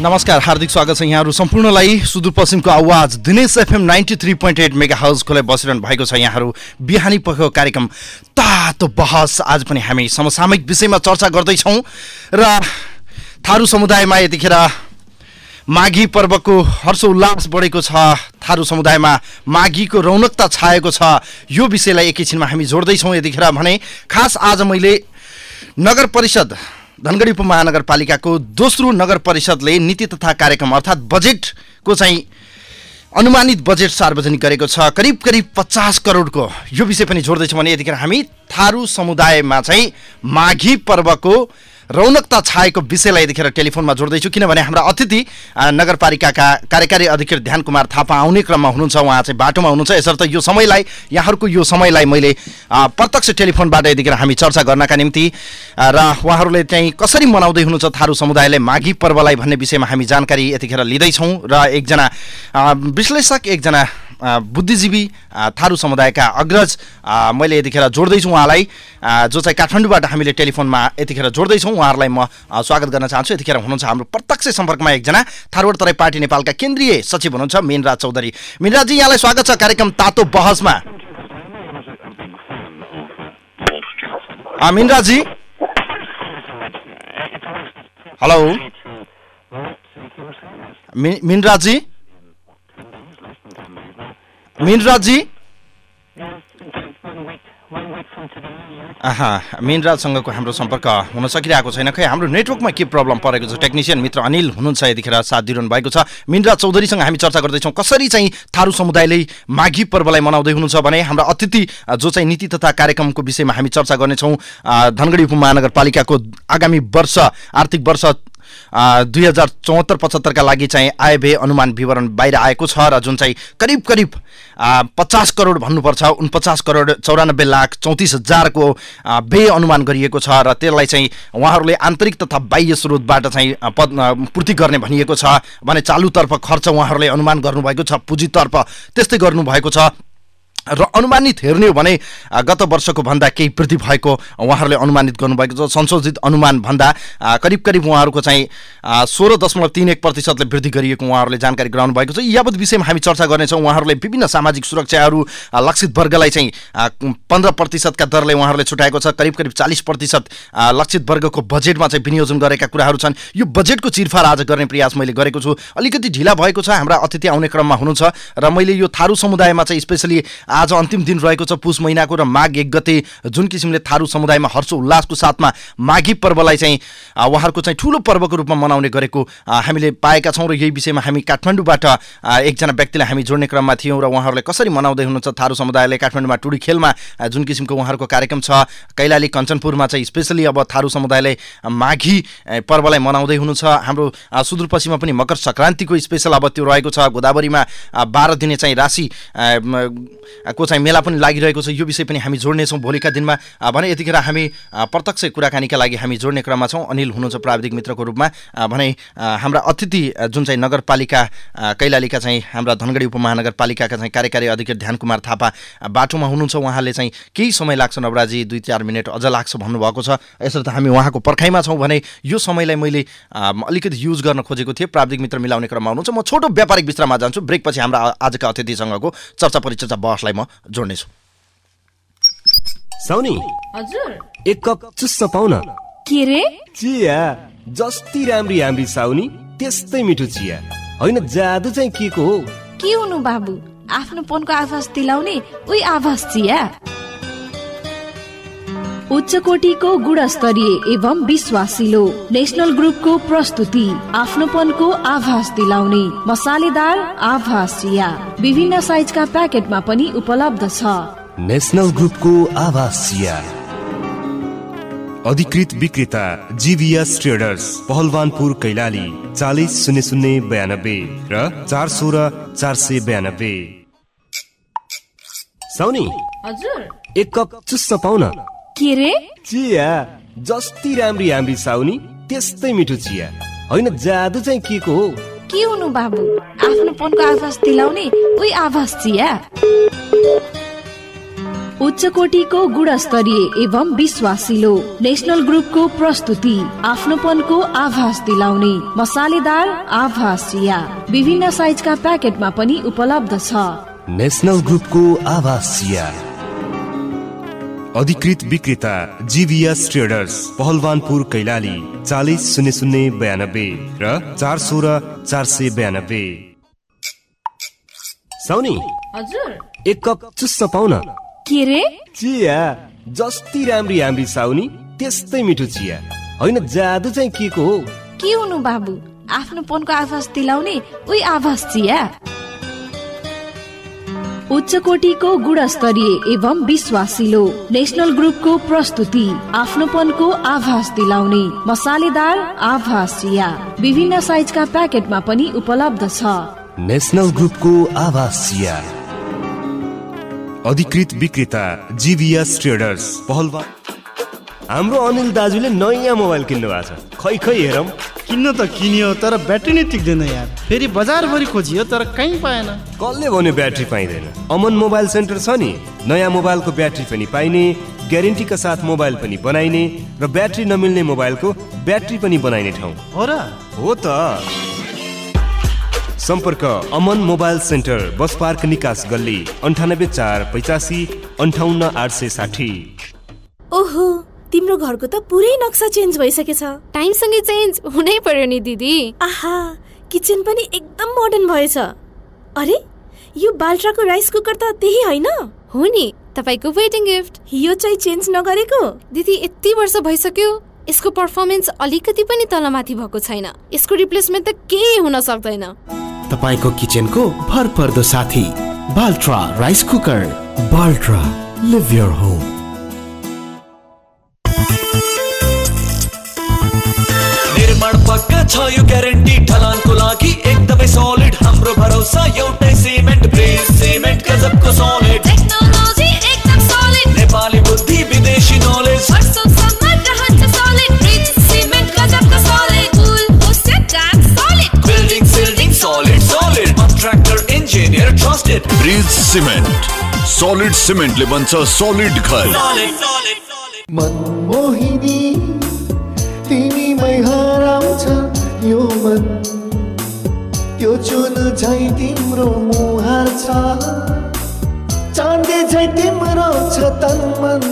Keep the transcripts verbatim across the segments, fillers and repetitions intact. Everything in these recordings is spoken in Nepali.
नमस्कार, हार्दिक स्वागत छ यहाँहरू सम्पूर्णलाई सुदूरपश्चिमको आवाज Dinesh FM ninety three point eight mega हाउसकोलाई बसिरहनु भएको छ। यहाँहरू बिहानी पखको कार्यक्रम तातो बहस आज पनि हामी समसामयिक विषयमा चर्चा गर्दैछौँ र थारू समुदायमा यतिखेर माघी पर्वको हर्षोल्लास बढेको छ, थारू समुदायमा माघीको रौनकता छाएको छ। यो विषयलाई एकैछिनमा हामी जोड्दैछौँ। यतिखेर भने खास आज मैले नगर परिषद धनगढी उपमहानगरपालिकाको दोस्रो नगर परिषदले नीति तथा कार्यक्रम अर्थात् बजेटको चाहिँ अनुमानित बजेट सार्वजनिक गरेको छ, करिब करिब पचास करोडको। यो विषय पनि जोड्दैछौँ भने यतिखेर हामी थारू समुदायमा चाहिँ माघी पर्वको रौनकता छाएको विषयलाई यतिखेर टेलिफोनमा जोड्दैछु, किनभने हाम्रा अतिथि नगरपालिकाका कार्यकारी अधिकृत ध्यान कुमार थापा आउने क्रममा हुनुहुन्छ। उहाँ चाहिँ बाटोमा हुनुहुन्छ, यसर्थ यो समयलाई यहाँहरूको यो समयलाई मैले प्रत्यक्ष टेलिफोनबाट यतिखेर हामी चर्चा गर्नका निम्ति र उहाँहरूले चाहिँ कसरी मनाउँदै हुनुहुन्छ थारू समुदायले माघी पर्वलाई भन्ने विषयमा हामी जानकारी यतिखेर लिँदैछौँ र एकजना विश्लेषक, एकजना बुद्धिजीवी थारू समुदायका अग्रज मैले यतिखेर जोड्दैछु उहाँलाई, जो चाहिँ काठमाडौँबाट हामीले टेलिफोनमा यतिखेर जोड्दैछौँ। उहाँहरूलाई म स्वागत गर्न चाहन्छु। यतिखेर हुनुहुन्छ हाम्रो प्रत्यक्ष सम्पर्कमा एकजना थारूवट तराई पार्टी नेपालका केन्द्रीय सचिव हुनुहुन्छ मीनराज चौधरी। मीनराजी, यहाँलाई स्वागत छ कार्यक्रम तातो बहसमा। मीनराजी, हेलो मीनराजी, मीनराजी आहा मीनराजसँगको हाम्रो सम्पर्क हुन सकिरहेको छैन। खै हाम्रो नेटवर्कमा के प्रब्लम परेको छ? टेक्निसियन मित्र अनिल हुनुहुन्छ यतिखेर साथ दिइरहनु भएको छ। मीनराज चौधरीसँग हामी चर्चा गर्दैछौँ कसरी चाहिँ थारू समुदायले माघी पर्वलाई मनाउँदै हुनुहुन्छ भने हाम्रा अतिथि जो चाहिँ नीति तथा कार्यक्रमको विषयमा हामी चर्चा गर्नेछौँ। धनगढी उपमहानगरपालिकाको आगामी वर्ष आर्थिक वर्ष दुई हजार चौहत्तर पचहत्तरका लागि चाहिँ आय व्यय अनुमान विवरण बाहिर आएको छ र जुन चाहिँ करिब करिब पचास करोड भन्नुपर्छ, उनपचास करोड चौरानब्बे लाख चौतिस हजारको व्यय अनुमान गरिएको छ र त्यसलाई चाहिँ उहाँहरूले आन्तरिक तथा बाह्य स्रोतबाट चाहिँ पूर्ति गर्ने भनिएको छ भने चालुतर्फ खर्च उहाँहरूले अनुमान गर्नुभएको छ, पुँजीतर्फ त्यस्तै गर्नुभएको छ र अनुमानित हेर्ने हो भने गत वर्षको भन्दा केही वृद्धि भएको उहाँहरूले अनुमानित गर्नुभएको छ। संशोधित अनुमान भन्दा करिब करिब उहाँहरूको चाहिँ सोह्र दशमलव तीन एक प्रतिशतले वृद्धि गरिएको उहाँहरूले जानकारी गराउनु भएको छ। यावत विषयमा हामी चर्चा गर्नेछौँ। उहाँहरूले विभिन्न सामाजिक सुरक्षाहरू लक्षित वर्गलाई चाहिँ पन्ध्र प्रतिशतका दरले उहाँहरूले छुट्याएको छ, करिब करिब चालिस प्रतिशत लक्षित वर्गको बजेटमा चाहिँ विनियोजन गरेका कुराहरू छन्। यो बजेटको चिरफार आज गर्ने प्रयास मैले गरेको छु। अलिकति ढिला भएको छ, हाम्रा अतिथि आउने क्रममा हुनुहुन्छ र मैले यो थारू समुदायमा चाहिँ स्पेसली आज अन्तिम दिन रहेको छ पुष महिनाको र माघ एक गते जुन किसिमले थारू समुदायमा हर्ष उल्लासको साथमा माघी पर्वलाई चाहिँ उहाँहरूको चाहिँ ठुलो पर्वको रूपमा मनाउने गरेको हामीले पाएका छौँ र यही विषयमा हामी काठमाडौँबाट एकजना व्यक्तिलाई हामी जोड्ने क्रममा थियौँ र उहाँहरूले कसरी मनाउँदै हुनुहुन्छ थारू समुदायले। काठमाडौँमा टुडी खेलमा जुन किसिमको उहाँहरूको कार्यक्रम छ, कैलाली कञ्चनपुरमा चाहिँ स्पेसली अब थारू समुदायले माघी पर्वलाई मनाउँदै हुनुहुन्छ। हाम्रो सुदूरपश्चिममा पनि मकर सङ्क्रान्तिको स्पेसल अब त्यो रहेको छ। गोदावरीमा बाह्र दिने चाहिँ राशि को चाहिँ मेला पनि लागिरहेको छ। यो विषय पनि हामी जोड्नेछौँ भोलिका दिनमा भने। यतिखेर हामी प्रत्यक्ष कुराकानीका लागि हामी जोड्ने क्रममा छौँ। अनिल हुनुहुन्छ प्राविधिक मित्रको रूपमा भने। हाम्रा अतिथि जुन चाहिँ नगरपालिका कैलालीका चाहिँ हाम्रा धनगढी उपमहानगरपालिकाका चाहिँ कार्यकारी अधिकृत ध्यान कुमार थापा बाटोमा हुनुहुन्छ। उहाँले चाहिँ केही समय लाग्छ नवराजी, दुई चार मिनट अझ लाग्छ भन्नुभएको छ। यसर्थ हामी उहाँको पर्खाइमा छौँ भने यो समयलाई मैले अलिकति युज गर्न खोजेको थिएँ। प्राविधिक मित्र मिलाउने क्रममा हुनुहुन्छ। म छोटो व्यापारिक विश्राममा जान्छु। ब्रेकपछि हाम्रा आजका अतिथिसँगको चर्चा परिचर्चा बहसलाई म जोड्नेछु। साउनी हजुर, एक कप चुस्स पाउन। के रे? चिया जस्ती राम्री राम्री साउनी त्यस्तै मिठो चिया। होइन जादु चाहिँ के को हो? के हुनु बाबु, आफ्नो पनको आभास दिलाउने उही आभास चिया। उच्च कोटीको गुणस्तरीय एवं विश्वासिलो नेशनल ग्रुपको प्रस्तुति आफ्नोपनको आभास दिलाउने मसालेदार आभास चिया विभिन्न साइजका प्याकेटमा पनि उपलब्ध छ। नेशनल ग्रुपको आभास चिया अधिकृत विक्रेता जीवीएस ट्रेडर्स, पहलवानपुर कैलाली, चालीस शून्य शून्य बयानब्बे र चार सोह्र चार सय बयानब्बे। साउनी हजुर, एक कप चुस्स पाउन। के रे? चिया जस्ती राम्री राम्री साउनी त्यस्तै मिठो चिया। होइन जादु चाहिँ के को हो? के हुनु बाबु, आफ्नो पनको आभास दिलाउने उही आभास चिया। उच्च कोटिको गुणस्तरीय एवं विश्वासिलो नेशनल ग्रुपको प्रस्तुति आफ्नोपनको आभास दिलाउने मसालेदार आभास चिया विभिन्न साइजका प्याकेटमा पनि उपलब्ध छ। नेशनल ग्रुपको आभास चिया अधिकृत विक्रेता जीवीएस ट्रेडर्स पहलवानपुर कैलाली चालीस शून्य शून्य बयानब्बे र चार सोह्र चार सय बयानब्बे। साउनी हजुर एक कप चुस्स पाउन। के रे? चिया जस्ती राम्री राम्री साउनी त्यस्तै मिठो चिया होइन जादु चाहिँ के को हो? के हुनु बाबु, आफ्नोपनको आभास दिलाउने उही आभास चिया। उच्च कोटिको गुणस्तरीय एवं विश्वासिलो नेशनल ग्रुपको प्रस्तुति आफ्नोपनको आभास दिलाउने मसालेदार आभास चिया विभिन्न साइजका प्याकेटमा पनि उपलब्ध छ। नेशनल ग्रुपको आभास चिया अधिकृत विक्रेता जीवीएस ट्रेडर्स पहलवान। हाम्रो अनिल दाजुले नयाँ मोबाइल किन्नु भएको छ, खै खै हेरौँ। किन्न त किनियो तर ब्याट्री नै टिक्दैन यार। फेरि बजारभरि खोजियो तर कहीँ पाएन। कसले भन्यो ब्याट्री पाइँदैन? अमन मोबाइल सेन्टर छ नि, नयाँ मोबाइलको ब्याट्री पनि पाइने, ग्यारेन्टीका साथ मोबाइल पनि बनाइने र ब्याट्री नमिल्ने मोबाइलको ब्याट्री पनि बनाइने ठाउँ हो र? हो त। सम्पर्क Aman mobile centre, bus park निकास गल्ली, अन्ठानब्बे चार पचासी अन्ठाउन्न आठ सय साठी। ओहो, तिम्रो घरको त पुरै नक्सा चेन्ज भइसकेछ। टाइमसँगै चेन्ज हुनै पर्यो नि दिदी। आहा, किचन पनि एकदम मोडर्न भएछ। अरे, यो बाल्ट्राको राइस कुकर त त्यही होइन? हो नि, तपाईको वेडिङ गिफ्ट। यो चाहिँ चेन्ज नगरेको? दिदी यति वर्ष भइसक्यो, यसको पर्फर्मेन्स अलिकति पनि तलमाथि भएको छैन। यसको रिप्लेसमेन्ट त केही हुन सक्दैन। तपाईको किचनको भरपर्दो साथी Baltra rice cooker. Baltra, live your home. निर्माण पक्का छ यो ग्यारेन्टी, ढलानको लागि एकदमै सलिड हाम्रो भरोसा एउटै सिमेन्ट ब्रिज सिमेन्ट गजबको सलिड टेक्नोलोजी एकदम सलिड नेपाली बुद्धि विदेशी नलेज वर्षौंसम्म रहन्छ सलिड ब्रिज सिमेन्ट गजबको सलिड पुल होस्टेड ट्याङ्क सलिड बिल्डिङ सिल्डिङ solid solid contractor engineer trusted bridge cement solid सिमेन्टले बन्छ सलिड घर। मनमोहिनी तिमीमै हराउँछ यो मन, त्यो चुन झै तिम्रो मुहार छ, चाँदी झै तिम्रो छ तन मन,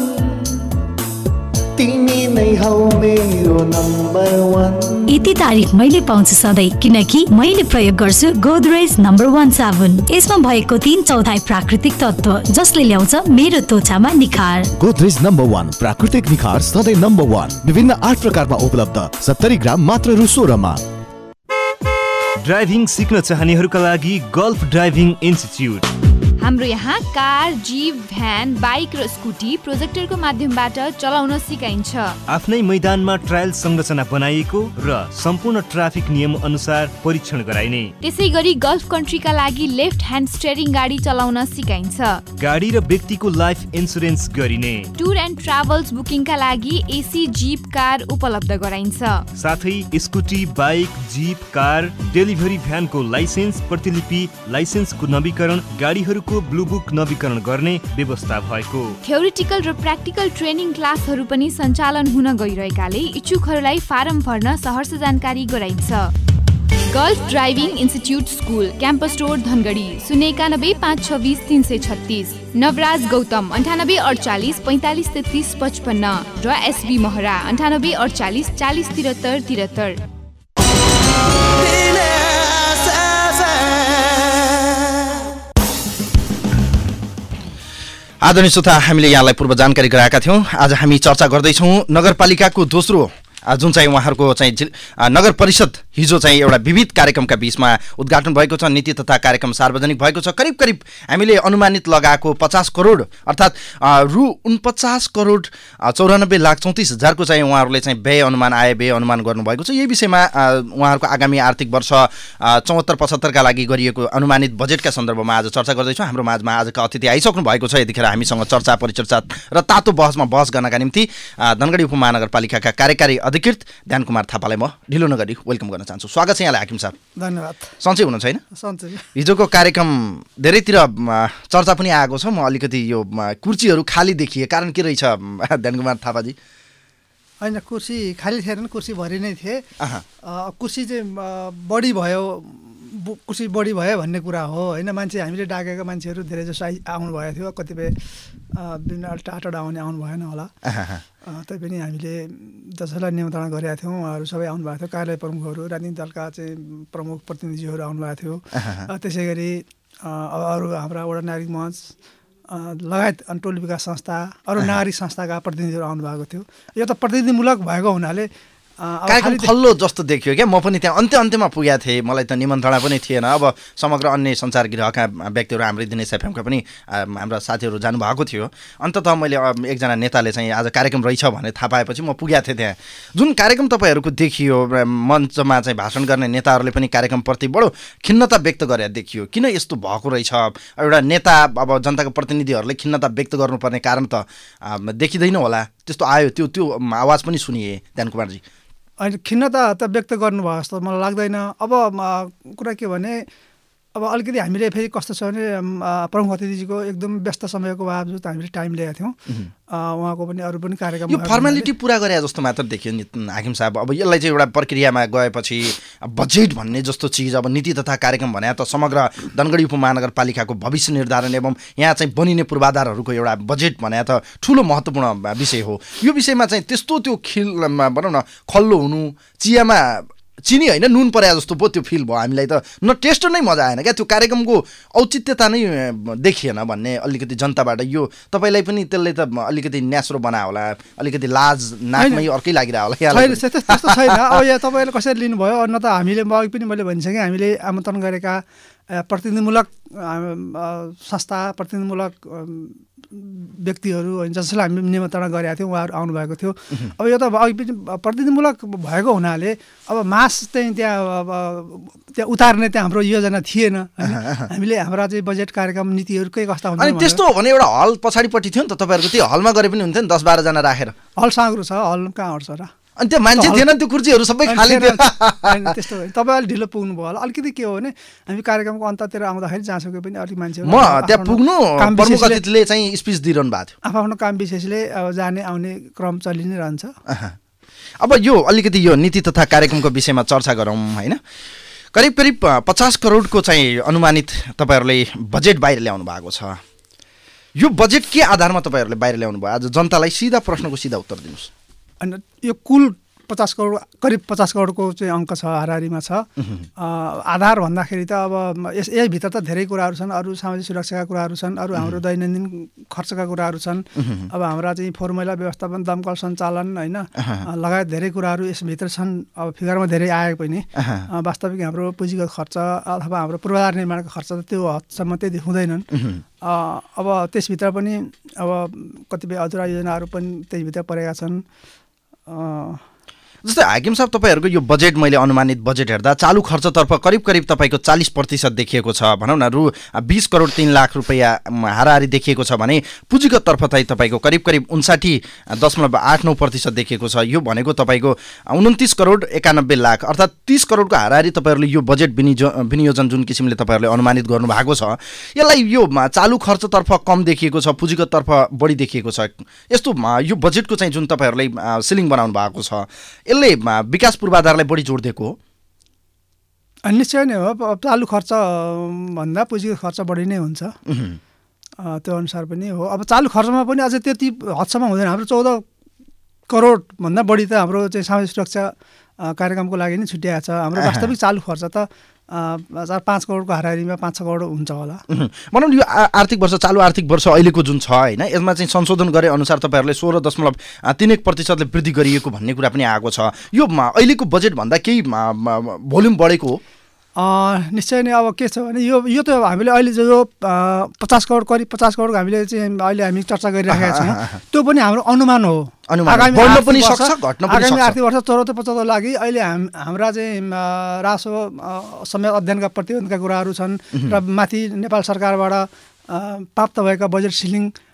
तिमी नै हौ मेरो नम्बर वान। यति तारिफ मैले पाउँछु सधैँ, किनकि मैले प्रयोग गर्छु गोदरेज नम्बर वान साबुन। यसमा भएको तीन चौथाई प्राकृतिक तत्व जसले ल्याउँछ मेरो त्वचामा निखार। गोदरेज नम्बर वान प्राकृतिक निखार सधैँ नम्बर वान। विभिन्न आठ प्रकारमा उपलब्ध, सत्तरी ग्राम मात्र रु सोह्रमा। ड्राइभिङ सिक्न चाहनेहरूका लागि गल्फ ड्राइभिङ इन्स्टिच्युट। हाम्रो यहाँ कार, जीप, भ्यान, बाइक र स्कुटी प्रोजेक्टरको माध्यमबाट चलाउन सिकाइन्छ। आफ्नै मैदानमा ट्रायल संरचना बनाइएको र सम्पूर्ण ट्राफिक नियम अनुसार परीक्षण गराइने। त्यसैगरी गल्फ कन्ट्रीका लागि लेफ्ट ह्यान्ड स्टियरिङ गाडी चलाउन सिकाइन्छ। गाडी र व्यक्तिको लाइफ इन्स्योरेन्स गरिने। टुर एन्ड ट्राभल्स बुकिङका लागि एसी जीप कार उपलब्ध गराइन्छ। साथै scooty, bike, jeep, car, delivery भ्यानको लाइसेन्स, प्रतिलिपि, लाइसेन्सको नवीकरण, गाडीहरूको ब्लू बुक नवीकरण गर्ने व्यवस्था भएको। थ्योरिटिकल र प्र्याक्टिकल ट्रेनिङ क्लासहरू पनि सञ्चालन हुन गइरहेकाले इच्छुकहरूलाई फारम भर्न सहर्ष जानकारी गराइन्छ। Gulf driving institute school, campus road, Dhangadhi, शून्य एकानब्बे पाँच छब्बिस तिन सय छत्तिस। नवराज गौतम अन्ठानब्बे अडचालिस पैँतालिस तेत्तिस पचपन्न र एसबी महरा अन्ठानब्बे अडचालिस चालिस तिहत्तर तिहत्तर। आदरणीय श्रोता, हामीले यहाँलाई पूर्व जानकारी गराएका थियौँ। आज हामी चर्चा गर्दैछौँ नगरपालिकाको दोस्रो जुन चाहिँ उहाँहरूको चाहिँ नगर परिषद हिजो चाहिँ एउटा विविध कार्यक्रमका बीचमा उद्घाटन भएको छ। नीति तथा कार्यक्रम सार्वजनिक भएको छ। करिब करिब हामीले अनुमानित लगाएको पचास करोड अर्थात् रु उनपचास करोड चौरानब्बे लाख चौतिस हजारको चाहिँ उहाँहरूले चाहिँ व्यय अनुमान आय व्यय अनुमान गर्नुभएको छ। यही विषयमा उहाँहरूको आगामी आर्थिक वर्ष चौहत्तर पचहत्तरका लागि गरिएको अनुमानित बजेटका सन्दर्भमा आज चर्चा गर्दैछौँ। हाम्रो माझमा आजका अतिथि आइसक्नु भएको छ। यतिखेर हामीसँग चर्चा परिचर्चा र तातो बहसमा बहस गर्नका निम्ति धनगढी उपमहानगरपालिकाका कार्यकारी अधिकृत ध्यान कुमार थापालाई म ढिलो नगरी वेलकम गर्न चाहन्छु। स्वागत छ यहाँलाई हाकिम साहब। धन्यवाद। सन्चै हुनुहुन्छ हैन? सन्चै। हिजोको कार्यक्रम धेरैतिर चर्चा पनि आएको छ। म अलिकति यो कुर्सीहरू खाली देखिए कारण के रहेछ ध्यान कुमार थापाजी? होइन, कुर्सी खाली थिएन, कुर्सी भरि नै थिए। कुर्सी चाहिँ बढी भयो कुर्सी बढी भयो भन्ने कुरा हो होइन। मान्छे हामीले डाकेका मान्छेहरू धेरै जसो आइ आउनु भएको थियो, कतिपय विभिन्न टाढा टाढा आउने आउनु भएन होला। तैपनि हामीले जसलाई निमन्त्रणा गरेका थियौँ उहाँहरू सबै आउनुभएको थियो। कार्यालय प्रमुखहरू, राजनीतिक दलका चाहिँ प्रमुख प्रतिनिधिहरू आउनुभएको थियो। त्यसै गरी अरू हाम्रा वडा नागरिक मञ्च लगायत टोली विकास संस्था, अरू नागरिक संस्थाका प्रतिनिधिहरू आउनुभएको थियो। यो त प्रतिनिधिमूलक भएको हुनाले कार्यक्रम खल्लो जस्तो देखियो क्या। म पनि त्यहाँ अन्त्य अन्त्यमा पुगेको थिएँ, मलाई त निमन्त्रणा पनि थिएन। अब समग्र अन्य सञ्चार गृहका व्यक्तिहरू हाम्रै दिनेश एफएमका पनि हाम्रा साथीहरू जानुभएको थियो। अन्ततः मैले एकजना नेताले चाहिँ आज कार्यक्रम रहेछ भने थाहा पाएपछि म पुगेको थिएँ त्यहाँ। जुन कार्यक्रम तपाईँहरूको देखियो, मञ्चमा चाहिँ भाषण गर्ने नेताहरूले पनि कार्यक्रमप्रति बडो खिन्नता व्यक्त गरे देखियो। किन यस्तो भएको रहेछ? एउटा नेता अब जनताको प्रतिनिधिहरूले खिन्नता व्यक्त गर्नुपर्ने कारण त देखिँदैन होला, त्यस्तो आयो, त्यो त्यो आवाज पनि सुनिए ध्यान कुमारजी। अहिले खिन्नता त व्यक्त गर्नुभयो जस्तो मलाई लाग्दैन। अब कुरा के भने अब अलिकति हामीले फेरि कस्तो छ भने प्रमुख अतिथिजीको एकदम व्यस्त समयको बावजुद हामीले टाइम लिएका थियौँ। उहाँको पनि अरू पनि कार्यक्रम यो फर्मालिटी पुरा गरे जस्तो मात्र देखियो नि हाकिम साहब। अब यसलाई चाहिँ एउटा प्रक्रियामा गएपछि बजेट भन्ने जस्तो चिज, अब नीति तथा कार्यक्रम भने त समग्र धनगढी उपमहानगरपालिकाको भविष्य निर्धारण एवं यहाँ चाहिँ बनिने पूर्वाधारहरूको एउटा बजेट भने त ठुलो महत्त्वपूर्ण विषय हो। यो विषयमा चाहिँ त्यस्तो त्यो खिल भनौँ न खल्लो हुनु, चियामा चिनी होइन नुन परे जस्तो पो त्यो फिल भयो हामीलाई। त न टेस्ट नै मजा आएन क्या, त्यो कार्यक्रमको औचित्यता नै देखिएन भन्ने अलिकति जनताबाट। यो तपाईँलाई पनि त्यसले त अलिकति न्यास्रो बनायो होला, अलिकति लाज नाकमै अर्कै लागिरह्यो होला। त्यस्तो छैन। अब यहाँ तपाईँले कसरी लिनुभयो? न त हामीले अघि पनि मैले भनिसकेँ, हामीले आमन्त्रण गरेका प्रतिनिधिमूलक संस्था, प्रतिनिधिमूलक व्यक्तिहरू जसलाई हामी निमन्त्रणा गरेका थियौँ उहाँहरू आउनुभएको थियो। अब यो त अघि पनि प्रतिनिधिमूलक भएको हुनाले अब मास चाहिँ त्यहाँ अब त्यहाँ उतार्ने त्यहाँ हाम्रो योजना थिएन। हामीले हाम्रा चाहिँ बजेट कार्यक्रम नीतिहरू के कस्ता हुन्छ। अनि त्यस्तो हो भने एउटा हल पछाडिपट्टि थियो नि त तपाईँहरूको, त्यो हलमा गरे पनि हुन्थ्यो नि, दस बाह्रजना राखेर। हल साँग्रो छ, हल कहाँ अट्छ र? अनि त्यो मान्छे थिएन, त्यो कुर्सीहरू सबै खाली थियो। त्यस्तो भयो। तपाईँ अलिक ढिलो पुग्नु भयो होला। अलिकति के हो भने हामी कार्यक्रमको अन्ततिर आउँदाखेरि जहाँसुकै पनि अलिक मान्छेहरू म त्यहाँ पुग्नु प्रमुख अतिथिले चाहिँ स्पिच दिइरहनु भएको थियो। आफ्नो काम विशेषले अब जाने आउने क्रम चलि नै रहन्छ। अब यो अलिकति यो नीति तथा कार्यक्रमको विषयमा चर्चा गरौँ होइन। करिब करिब पचास करोडको चाहिँ अनुमानित तपाईँहरूले बजेट बाहिर ल्याउनु भएको छ। यो बजेट के आधारमा तपाईँहरूले बाहिर ल्याउनु भयो? आज जनतालाई सिधा प्रश्नको सिधा उत्तर दिनुहोस्। अनि यो कुल पचास करोड करिब पचास करोडको चाहिँ अङ्क छ, हाराहारीमा छ। आधार भन्दाखेरि त अब यस यसभित्र त धेरै कुराहरू छन्। अरू सामाजिक सुरक्षाका कुराहरू छन्, अरू हाम्रो दैनन्दिन खर्चका कुराहरू छन्। अब हाम्रा चाहिँ फोहोर मैला व्यवस्थापन, दमकल सञ्चालन होइन लगायत धेरै कुराहरू यसभित्र छन्। अब फिगरमा धेरै आए पनि वास्तविक हाम्रो पुँजीगत खर्च अथवा हाम्रो पूर्वाधार निर्माणको खर्च त त्यो हदसम्म त्यति हुँदैनन्। अब त्यसभित्र पनि अब कतिपय अधुरा योजनाहरू पनि त्यसभित्र परेका छन्। जस्तै हाकिम साहब तपाईँहरूको यो बजेट मैले अनुमानित बजेट हेर्दा चालु खर्चतर्फ करिब करिब तपाईँको चालिस प्रतिशत देखिएको छ भनौँ न, रु बिस करोड तीन लाख रुपियाँ हाराहारी देखिएको छ भने पुँजीगततर्फ चाहिँ तपाईँको करिब करिब उन्साठी दशमलव आठ नौ प्रतिशत देखिएको छ। यो भनेको तपाईँको उन्तिस करोड एकानब्बे लाख अर्थात् तिस करोडको हाराहारी तपाईँहरूले यो बजेट विनियो विनियोजन जुन किसिमले तपाईँहरूले अनुमानित गर्नुभएको छ, यसलाई यो चालु खर्चतर्फ कम देखिएको छ, पुँजीगततर्फ बढी देखिएको छ। यस्तो यो बजेटको चाहिँ जुन तपाईँहरूले सिलिङ बनाउनु भएको छ यसले विकास पूर्वाधारलाई बढी जोड दिएको हो? निश्चय नै हो। चालु खर्च भन्दा पुँजीगत खर्च बढी नै हुन्छ, त्यो अनुसार पनि हो। अब चालु खर्चमा पनि अझै त्यति हदसम्म हुँदैन। हाम्रो चौध करोड भन्दा बढी त हाम्रो चाहिँ सामाजिक सुरक्षा कार्यक्रमको लागि नै छुट्याएको छ। हाम्रो वास्तविक चालु खर्च त चार पाँच करोडको हाराहारीमा पाँच छ करोड हुन्छ होला। भनौँ यो आर्थिक वर्ष चालु आर्थिक वर्ष अहिलेको जुन छ होइन, यसमा चाहिँ संशोधन गरे अनुसार तपाईँहरूले सोह्र दशमलव तिन एक प्रतिशतले वृद्धि गरिएको भन्ने कुरा पनि आएको छ। यो अहिलेको बजेटभन्दा केही भोल्युम बढेको हो? निश्चय नै। अब के छ भने यो यो त हामीले अहिले जो पचास करोड करिब पचास करोडको हामीले चाहिँ अहिले हामी चर्चा गरिराखेका छौँ, त्यो पनि हाम्रो अनुमान हो। आगामी आर्थिक वर्ष चौरात्तर पचहत्तर लागि अहिले हाम हाम्रा चाहिँ रासो समय अध्ययनका प्रतिबन्धका कुराहरू छन् र माथि नेपाल सरकारबाट प्राप्त भएका बजेट सिलिङ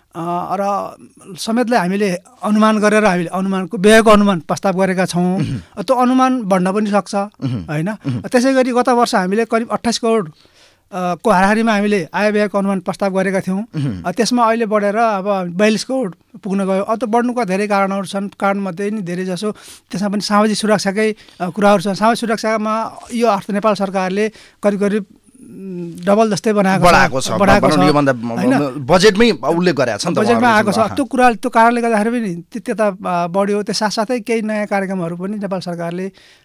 र समेतलाई हामीले अनुमान गरेर हामीले अनुमानको व्ययको अनुमान प्रस्ताव गरेका छौँ। त्यो अनुमान बढ्न पनि सक्छ होइन। त्यसै गरी गत वर्ष हामीले करिब अट्ठाइस करोड को हाराहारीमा हामीले आय व्ययको अनुमान प्रस्ताव गरेका थियौँ। त्यसमा अहिले बढेर अब बयालिस करोड पुग्न गयो। अब त बढ्नुका धेरै कारणहरू छन्। कारणमध्ये नि धेरै जसो त्यसमा पनि सामाजिक सुरक्षाकै कुराहरू छन्। सामाजिक सुरक्षामा यो अर्थ नेपाल सरकारले करिब करिब डबल जस्तै बनाएको बढाएको छ होइन, बजेटमै उल्लेख गरेको छ नि त, बजेटमा आएको छ। त्यो कुरा त्यो कारणले गर्दाखेरि पनि त्यता बढ्यो। त्यो साथसाथै केही नयाँ कार्यक्रमहरू पनि नेपाल सरकारले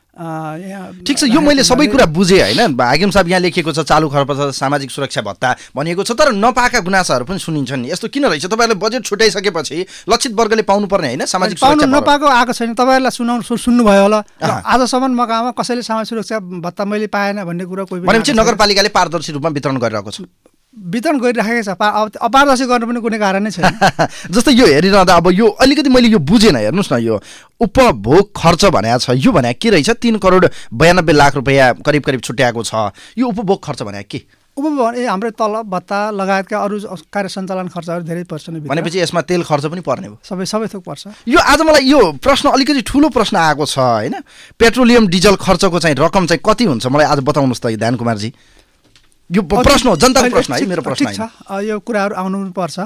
ठिक छ। यो मैले सबै कुरा बुझेँ होइन। हाकिम साहब यहाँ लेखिएको छ चालु खर्च सामाजिक सुरक्षा भत्ता भनिएको छ, तर नपाएका गुनासाहरू पनि सुनिन्छन् नि। यस्तो किन रहेछ? तपाईँहरूले बजेट छुट्याइसकेपछि लक्षित वर्गले पाउनुपर्ने होइन सामाजिक सुरक्षा नपाएको आएको छैन। तपाईँहरूलाई सुनाउनु सुन्नुभयो होला। आजसम्म मकामा कसैले सामाजिक सुरक्षा भत्ता मैले पाएन भन्ने कुरा कोही भनेपछि नगरपालिकाले पारदर्शी रूपमा वितरण गरिरहेको छ, वितरण गरिराखेको छ। अपारदर्शी गर्नु पनि कुनै कारण नै छैन। जस्तै यो हेरिरहँदा अब यो अलिकति मैले यो बुझेन। हेर्नुहोस् न, यो उपभोग खर्च भनेको छ, यो भने के रहेछ? तीन करोड बयानब्बे लाख रुपियाँ करिब करिब छुट्याएको छ। यो उपभोग खर्च भने के? उपभोग ए हाम्रो तलब भत्ता लगायतका अरू कार्य सञ्चालन खर्चहरू धेरै पर्छन्। भनेपछि यसमा तेल खर्च पनि पर्ने हो? सबै सबै थोक पर्छ। यो आज मलाई यो प्रश्न अलिकति ठुलो प्रश्न आएको छ होइन। पेट्रोलियम डिजल खर्चको चाहिँ रकम चाहिँ कति हुन्छ मलाई आज बताउनुहोस् त ध्यान कुमारजी। यो प्रश्न हो, जनताको प्रश्न है, मेरो प्रश्न होइन। यो कुराहरू आउनु पनि पर्छ।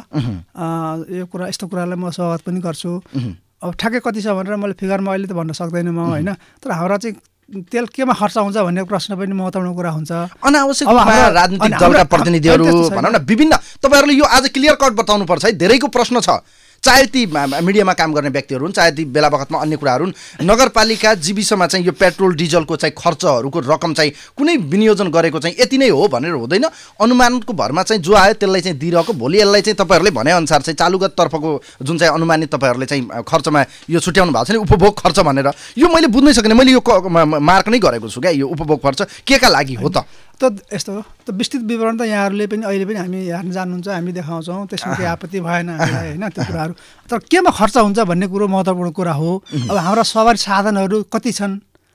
यो कुरा यस्तो कुरालाई म स्वागत पनि गर्छु। अब ठ्याक्कै कति छ भनेर मैले फिगरमा अहिले त भन्न सक्दैन म होइन। तर हाम्रा चाहिँ तेल केमा खर्च हुन्छ भन्ने प्रश्न पनि महत्त्वपूर्ण कुरा हुन्छ। अनावश्यक राजनीतिक दलका प्रतिनिधिहरू भनौँ न विभिन्न, तपाईँहरूले यो आज क्लियर कट बताउनु पर्छ है। धेरैको प्रश्न छ, चाहे ती मिडियामा काम गर्ने व्यक्तिहरू हुन्, चाहे ती बेला बखतमा अन्य कुराहरू हुन्। नगरपालिका जीविसमा चाहिँ यो पेट्रोल डिजलको चाहिँ खर्चहरूको रकम चाहिँ कुनै विनियोजन गरेको चाहिँ यति नै हो भनेर हुँदैन। अनुमानको भरमा चाहिँ जो आयो त्यसलाई चाहिँ दिइरहेको, भोलि यसलाई चाहिँ तपाईँहरूले भनेअनुसार चाहिँ चालुगत तर्फको जुन चाहिँ अनुमानित तपाईँहरूले चाहिँ खर्चमा यो छुट्याउनु भएको छ नि उपभोग खर्च भनेर, यो मैले बुझ्नै सकिनँ। मैले यो मार्क नै गरेको छु क्या। यो उपभोग खर्च के का लागि हो त? त यस्तो हो, त विस्तृत विवरण त यहाँहरूले पनि अहिले पनि हामी हेर्न जान्नुहुन्छ, हामी देखाउँछौँ। त्यसमा केही आपत्ति भएन हामीलाई होइन त्यो कुराहरू। तर केमा खर्च हुन्छ भन्ने कुरो महत्त्वपूर्ण कुरा हो। अब हाम्रा सवारी साधनहरू कति छन्,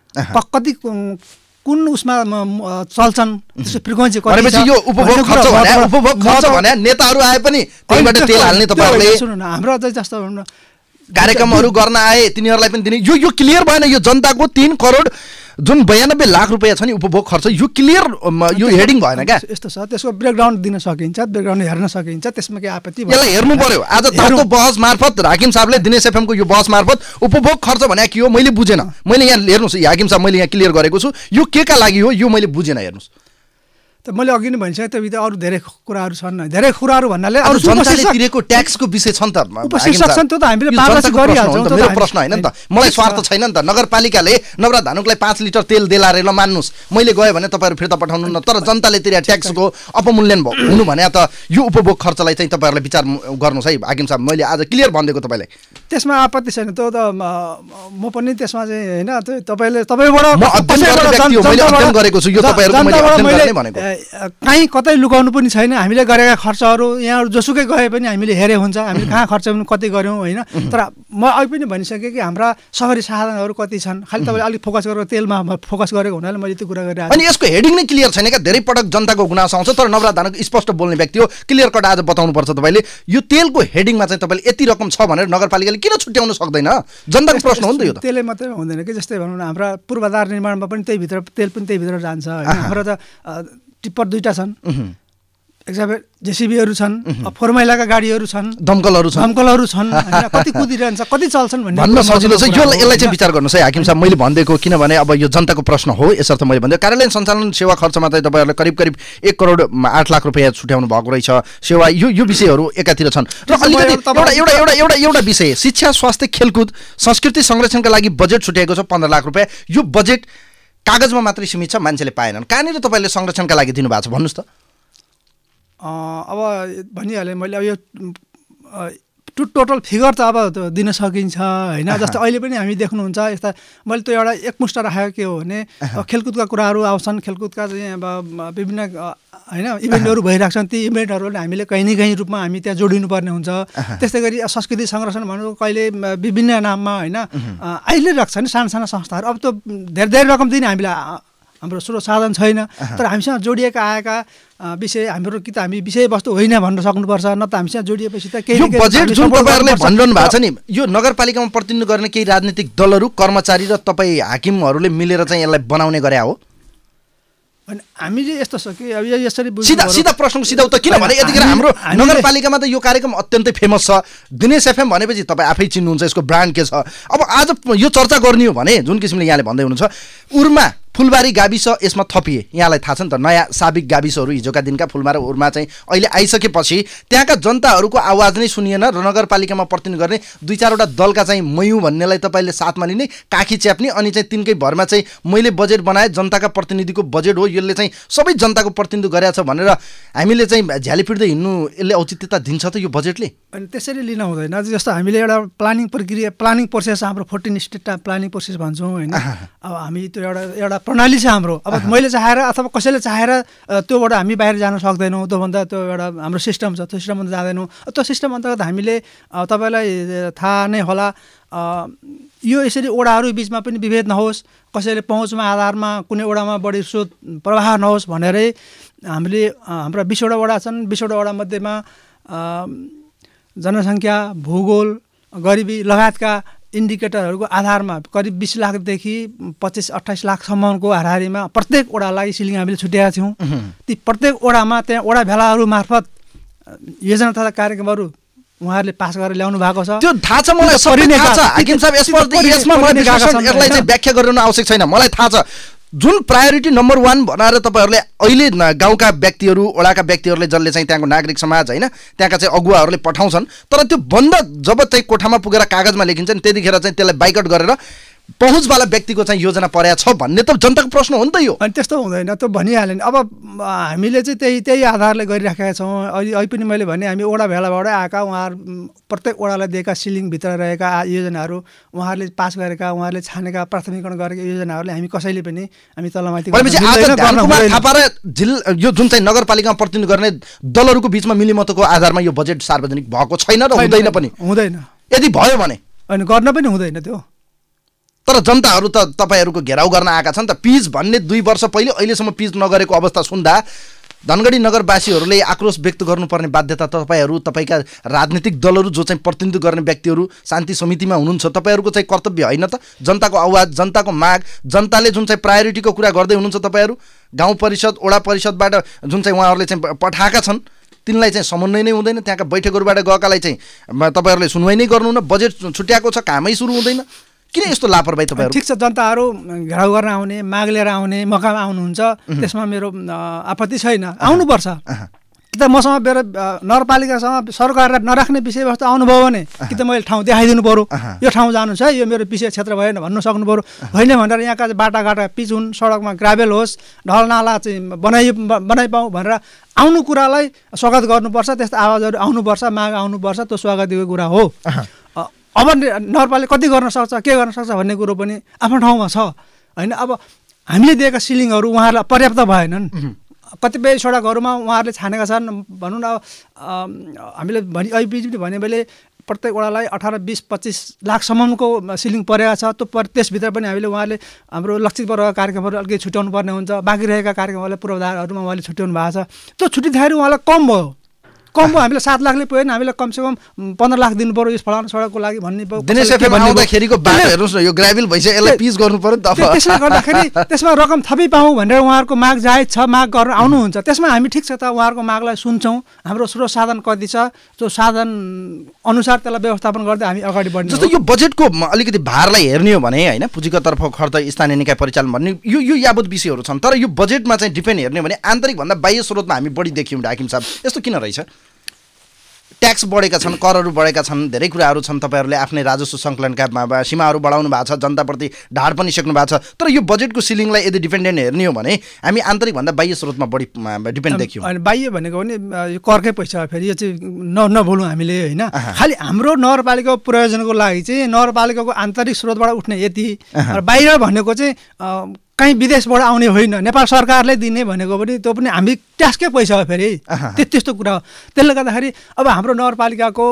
कति कुन उसमा चल्छन्, त्यसको फ्रिक्वेन्सी कति छ। यो उपभोग खर्च भने उपभोग खर्च भने नेताहरू आए पनि त्यहीबाट तेल हाल्ने तपाईँहरूले सुन्नु न, हाम्रो चाहिँ जस्तो कार्यक्रमहरू गर्न आए तिनीहरूलाई पनि दिने। यो यो क्लियर भएन। यो जनताको तीन करोड जुन बयानब्बे लाख रुपियाँ छ नि उपभोग खर्च, यो क्लियर यो हेडिङ भएन क्या। यस्तो छ, त्यसको ब्रेकडाउन दिन सकिन्छ, ब्रेकडाउन हेर्न सकिन्छ, त्यसमा के आपत्ति यसलाई हेर्नु पर्यो। आज तपाईँको बहस मार्फत हाकिम साहबले दिनेश एफएमको यो बहस मार्फत उपभोग खर्च भने के हो मैले बुझेन। मैले यहाँ हेर्नुहोस् हाकिम साहब, मैले यहाँ क्लियर गरेको छु, यो के का लागि हो यो मैले बुझेन। हेर्नुहोस् त मैले अघि नै भनिसकेँ, त्योभित्र अरू धेरै कुराहरू छन्। धेरै कुराहरू भन्नाले अरू जनताले तिरेको ट्याक्सको विषय छ नि त, उपशीर्षक छन्, त्यो त हामीले पारदर्शी गरिहाल्छौँ। मेरो प्रश्न होइन नि त, मलाई स्वार्थ छैन नि त। नगरपालिकाले नवरा धानुकलाई पाँच लिटर तेल देला रे ल मान्नुहोस्, मैले गएँ भने तपाईँहरू फिर्ता पठाउनु न। तर जनताले तिरे ट्याक्सको अपमूल्यन हुनु भने त यो उपभोग खर्चलाई चाहिँ तपाईँहरूले विचार गर्नुहोस् है हाकिम साहब। मैले आज क्लियर भनिदिएको तपाईँलाई, त्यसमा आपत्ति छैन। त्यो त म पनि त्यसमा चाहिँ होइन, तपाईँले तपाईँबाट म अध्ययन गर्ने व्यक्ति हो, मैले अध्ययन गरेको छु। यो तपाईँहरूको मैले अध्ययन गर्ने भनेको कहीँ कतै लुकाउनु पनि छैन। हामीले गरेका खर्चहरू यहाँहरू जोसुकै गए पनि हामीले हेरे हुन्छ, हामीले कहाँ खर्च पनि कति गऱ्यौँ होइन। तर म अघि पनि भनिसकेँ कि हाम्रा सवारी साधनहरू कति छन्। खालि तपाईँले अलिक फोकस गरेर तेलमा फोकस गरेको हुनाले मैले त्यो कुरा गरिरहेको। अनि यसको हेडिङ नै क्लियर छैन क्या। धेरै पटक जनताको गुनासो आउँछ, तर नवरा धानुक स्पष्ट बोल्ने व्यक्ति हो, क्लियर कट आज बताउनुपर्छ तपाईँले। यो तेलको हेडिङमा चाहिँ तपाईँले यति रकम छ भनेर नगरपालिकाले किन छुट्याउन सक्दैन? जनताको प्रश्न हो नि त यो। तेलले मात्रै हुँदैन कि, जस्तै भनौँ न हाम्रा पूर्वाधार निर्माणमा पनि त्यही भित्र तेल पनि त्यही भित्र जान्छ होइन। हाम्रो त टिप्पर दुईटा छन्, एक्जाम्पल जेसिबीहरू छन्, फोहोर मैलाका गाडीहरू छन्, दमकलहरू छन्, दमकलहरू छन्, कति कुदिरहन्छ, कति चल्छन् भन्ने भन्न सजिलो छ। यो यसलाई चाहिँ विचार गर्नुहोस् है हाकिम साहब। मैले भनिदिएको किनभने अब यो जनताको प्रश्न हो, यसर्थ मैले भनिदिएको। कार्यालय सञ्चालन सेवा खर्चमा चाहिँ तपाईँहरूले करिब करिब एक करोड आठ लाख रुपियाँ छुट्याउनु भएको रहेछ सेवा। यो यो विषयहरू एकातिर छन्। र अलिकति एउटा एउटा एउटा एउटा एउटा विषय शिक्षा स्वास्थ्य खेलकुद संस्कृति संरक्षणका लागि बजेट छुट्याएको छ पन्ध्र लाख रुपियाँ। यो बजेट कागजमा मात्रै सीमित छ, मान्छेले पाएनन्। कहाँनिर तपाईँले संरक्षणका लागि दिनुभएको छ भन्नुहोस् त? अब भनिहालेँ मैले। अब यो टु टोटल फिगर त अब दिन सकिन्छ होइन। जस्तो अहिले पनि हामी देख्नुहुन्छ यस्ता, मैले त्यो एउटा एकमुष्ट राखेको के हो भने खेलकुदका कुराहरू आउँछन्। खेलकुदका चाहिँ अब विभिन्न होइन इभेन्टहरू भइरहेको छन्। ती इभेन्टहरूलाई हामीले कहीँ न कहीँ रूपमा हामी त्यहाँ जोडिनुपर्ने हुन्छ। त्यस्तै गरी संस्कृति संरक्षण भनेको कहिले विभिन्न नाममा होइन आइले राख्छ नि साना साना संस्थाहरू। अब त्यो धेरै धेरै रकम दिने हामीलाई हाम्रो स्रोत साधन छैन। तर हामीसँग जोडिएका आएका विषय हाम्रो कि त हामी विषयवस्तु होइन भन्न सक्नुपर्छ, न त हामीसँग जोडिएपछि त केही यो बजेट जुन तपाईँहरूले भनिरहनु भएको छ नि, यो नगरपालिकामा प्रतिनिधित्व गर्ने केही राजनीतिक दलहरू, कर्मचारी र तपाईँ हाकिमहरूले मिलेर चाहिँ यसलाई बनाउने गरे हो? अनि हामीले यस्तो छ कि अब यसरी सिधा सिधा प्रश्नको सिधा उत्तर, किनभने यतिखेर हाम्रो नगरपालिकामा त यो कार्यक्रम अत्यन्तै फेमस छ। दिनेश एफएम भनेपछि तपाईँ आफै चिन्नुहुन्छ यसको ब्रान्ड के छ। अब आज यो चर्चा गर्ने हो भने जुन किसिमले यहाँले भन्दै हुनुहुन्छ, उर्मा फुलबारी गाविस यसमा थपिए, यहाँलाई थाहा छ नि त, नयाँ साबिक गाविसहरू हिजोका दिनका फुलमा र उर्मा चाहिँ अहिले आइसकेपछि त्यहाँका जनताहरूको आवाज नै सुनिएन र नगरपालिकामा प्रतिनिधित्व गर्ने दुई चारवटा दलका चाहिँ मयौँ भन्नेलाई तपाईँले साथमा लिने, काखी च्याप्ने, अनि चाहिँ तिनकै भरमा चाहिँ मैले बजेट बनाएँ, जनताका प्रतिनिधिको बजेट हो, यसले चाहिँ सबै जनताको प्रतिनिधित्व गरेको छ भनेर हामीले चाहिँ झ्याली पिट्दै हिँड्नु यसले औचित्यता दिन्छ त यो बजेटले? अनि त्यसरी लिन हुँदैन। जस्तो हामीले एउटा प्लानिङ प्रक्रिया, प्लानिङ प्रोसेस, हाम्रो फोर्टिन स्टेट प्लानिङ प्रोसेस भन्छौँ होइन। अब हामी त्यो एउटा एउटा प्रणाली छ हाम्रो। अब मैले चाहेर अथवा कसैले चाहेर त्योबाट हामी बाहिर जान सक्दैनौँ, त्योभन्दा त्यो एउटा हाम्रो सिस्टम छ, त्यो सिस्टमभन्दा जाँदैनौँ। त्यो सिस्टम अन्तर्गत हामीले तपाईँलाई थाहा नै होला, यो यसरी ओडाहरू बिचमा पनि विभेद नहोस्, कसैले पहुँचमा आधारमा कुनै ओडामा बढी स्रोत प्रवाह नहोस् भनेरै हामीले हाम्रा बिसवटा वडा छन्। बिसवटा वडा मध्येमा जनसङ्ख्या, भूगोल, गरिबी लगायतका इन्डिकेटरहरूको आधारमा करिब बिस लाखदेखि पच्चिस अट्ठाइस लाखसम्मको हाराहारीमा प्रत्येक ओडालाई सिलिङ हामीले छुट्याएका छौँ। ती प्रत्येक ओडामा त्यहाँ ओडा भेलाहरू मार्फत योजना तथा कार्यक्रमहरू उहाँहरूले पास गरेर ल्याउनु भएको छ। त्यो थाहा छ मलाई, सबै थाहा छ हाकिम साहब। यसमा मलाई यसलाई चाहिँ व्याख्या गरिरहनु आवश्यक छैन, मलाई थाहा छ। जुन प्रायोरिटी नम्बर वान बनाएर तपाईँहरूले अहिले गाउँका व्यक्तिहरू, वडाका व्यक्तिहरूले जसले चाहिँ त्यहाँको नागरिक समाज होइन, त्यहाँका चाहिँ अगुवाहरूले पठाउँछन्, तर त्यो बन्द जब चाहिँ कोठामा पुगेर कागजमा लेखिन्छ नि त्यतिखेर चाहिँ त्यसलाई बाइकआउट गरेर पहुँचवाला व्यक्तिको चाहिँ योजना परेको छ भन्ने त जनताको प्रश्न हो नि त यो। अनि त्यस्तो हुँदैन, त्यो भनिहाल्यो नि। अब हामीले चाहिँ त्यही त्यही आधारले गरिराखेका छौँ। अहिले अहिले पनि मैले भने हामी ओडा भेलाबाटै आएका उहाँहरू प्रत्येक ओडालाई दिएका सिलिङभित्र रहेका योजनाहरू उहाँहरूले पास गरेका, उहाँहरूले छानेका, प्राथमिकरण गरेका योजनाहरूले हामी कसैले पनि हामी तलमाथि जिल्ला यो जुन चाहिँ नगरपालिकामा प्रतिनिधित्व गर्ने दलहरूको बिचमा मिलिमतको आधारमा यो बजेट सार्वजनिक भएको छैन र हुँदैन पनि। हुँदैन, यदि भयो भने अनि गर्न पनि हुँदैन त्यो। तर जनताहरू त तपाईँहरूको घेराउ गर्न आएका छन् त। पिज भन्ने दुई वर्ष पहिले अहिलेसम्म पिज नगरेको अवस्था सुन्दा धनगढी नगरवासीहरूले आक्रोश व्यक्त गर्नुपर्ने बाध्यता तपाईँहरू, तपाईँका राजनीतिक दलहरू जो चाहिँ प्रतिनिधित्व गर्ने व्यक्तिहरू शान्ति समितिमा हुनुहुन्छ, तपाईँहरूको चाहिँ कर्तव्य होइन त? जनताको आवाज, जनताको माग, जनताले जुन चाहिँ प्रायोरिटीको कुरा गर्दै हुनुहुन्छ, तपाईँहरू गाउँ परिषद, वडा परिषदबाट जुन चाहिँ उहाँहरूले चाहिँ पठाएका छन् तिनलाई चाहिँ समन्वय नै हुँदैन। त्यहाँका बैठकहरूबाट गएकालाई चाहिँ तपाईँहरूले सुनवाई नै गर्नुहुन्न, बजेट छुट्याएको छ, कामै सुरु हुँदैन। किन यस्तो लापरवाही तपाईँहरू? ठिक छ, जनताहरू घेराउ गर्न आउने, माग लिएर आउने, मकामा आउनुहुन्छ, त्यसमा मेरो आपत्ति छैन, आउनुपर्छ। कि त मसँग मेरो नगरपालिकासँग सरकारलाई नराख्ने विषयवस्तु आउनुभयो भने कि त मैले ठाउँ देखाइदिनु पऱ्यो, यो ठाउँ जानु छ, यो मेरो विषय क्षेत्र भएन भन्नु सक्नु पऱ्यो। होइन भनेर यहाँका बाटाघाटा पिच हुन्, सडकमा ग्राभेल होस्, ढलनाला चाहिँ बनाइ बनाइपाउँ भनेर आउनु कुरालाई स्वागत गर्नुपर्छ। त्यस्तो आवाजहरू आउनुपर्छ, माग आउनुपर्छ, त्यो स्वागतको कुरा हो। अब नगरपालिका कति गर्न सक्छ, के गर्न सक्छ भन्ने कुरो पनि आफ्नो ठाउँमा छ होइन। अब हामीले दिएका सिलिङहरू उहाँहरूलाई पर्याप्त भएनन्। कतिपय सडकहरूमा उहाँहरूले छानेका छन्, भनौँ न हामीले भनि अहिले भने मैले प्रत्येक वडालाई अठार बिस पच्चिस लाखसम्मको सिलिङ परेको छ। त्यो पर त्यसभित्र पनि हामीले उहाँले हाम्रो लक्षित वर्गका कार्यक्रमहरू अलिकति छुट्याउनु पर्ने हुन्छ। बाँकी रहेका कार्यक्रमहरूलाई पूर्वाधारहरूमा उहाँले छुट्याउनु भएको छ। त्यो छुट्टिँदाखेरि उहाँलाई कम भयो, कम भयो। हामीले सात लाखले पुगेन, हामीले कमसेकम पन्ध्र लाख दिनु पऱ्यो यस फलाना सडकको लागि भन्ने पऱ्यो। दिनेश एफएम आउँदाखेरिको बाटो हेर्नुहोस् न, यो ग्राभेल भइसक्यो, यसलाई पिच गर्नु पऱ्यो नि त। त्यसले गर्दाखेरि त्यसमा रकम थपी पाऊँ भनेर उहाँहरूको माग जायज छ, माग गर्न आउनुहुन्छ। त्यसमा हामी ठिक छ त उहाँहरूको मागलाई सुन्छौँ। हाम्रो स्रोत साधन कति छ त्यो साधन अनुसार त्यसलाई व्यवस्थापन गर्दै हामी अगाडि बढ्ने। जस्तो यो बजेटको अलिकति भारलाई हेर्ने हो भने होइन, पुँजीगततर्फ खर्च, स्थानीय निकाय परिचालन भन्ने यो यो यावत विषयहरू छन्। तर यो बजेटमा चाहिँ डिपेन्ड हेर्ने हो भने आन्तरिक भन्दा बाह्य स्रोतमा हामी बढी देखियौँ हाकिम साहब। यस्तो किन रहेछ? ट्याक्स बढेका छन्, करहरू बढेका छन्, धेरै कुराहरू छन्। तपाईँहरूले आफ्नै राजस्व सङ्कलनका सीमाहरू बढाउनु भएको छ, जनताप्रति ढाड पनि सक्नु भएको छ। तर यो बजेटको सिलिङलाई यदि डिपेन्डेन्ट हेर्ने हो भने हामी आन्तरिकभन्दा बाह्य स्रोतमा बढी डिपेन्ड देखियौँ। अनि बाह्य भनेको पनि यो करकै पैसा, फेरि यो चाहिँ न नभुलौँ हामीले होइन। खालि हाम्रो नगरपालिकाको प्रयोजनको लागि चाहिँ नगरपालिकाको आन्तरिक स्रोतबाट उठ्ने यति, बाहिर भनेको चाहिँ कहीँ विदेशबाट आउने होइन, नेपाल सरकारले दिने भनेको पनि त्यो पनि हामी ट्याक्सकै पैसा हो फेरि, त्यस्तो कुरा हो। त्यसले गर्दाखेरि अब हाम्रो नगरपालिकाको